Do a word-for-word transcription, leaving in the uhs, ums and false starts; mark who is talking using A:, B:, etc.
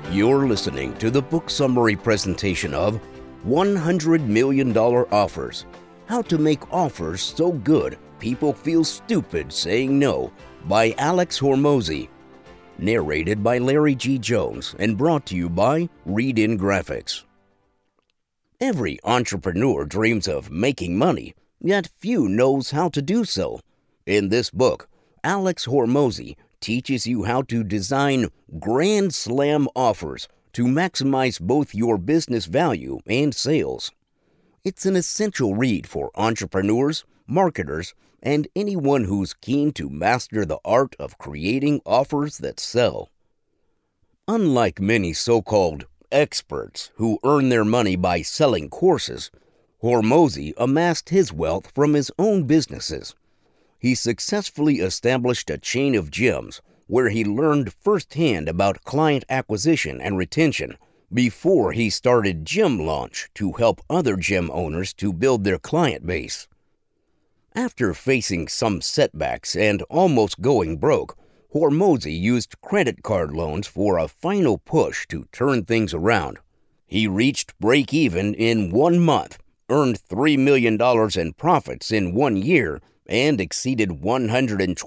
A: You're listening to the book summary presentation of one hundred million dollars Offers, How to Make Offers So Good People Feel Stupid Saying No by Alex Hormozi. Narrated by Larry G. Jones and brought to you by Read In Graphics. Every entrepreneur dreams of making money, yet few knows how to do so. In this book, Alex Hormozi teaches you how to design grand slam offers to maximize both your business value and sales. It's an essential read for entrepreneurs, marketers, and anyone who's keen to master the art of creating offers that sell. Unlike many so-called experts who earn their money by selling courses, Hormozi amassed his wealth from his own businesses. He successfully established a chain of gyms where he learned firsthand about client acquisition and retention before he started Gym Launch to help other gym owners to build their client base. After facing some setbacks and almost going broke, Hormozi used credit card loans for a final push to turn things around. He reached break-even in one month, earned three million dollars in profits in one year, and exceeded one hundred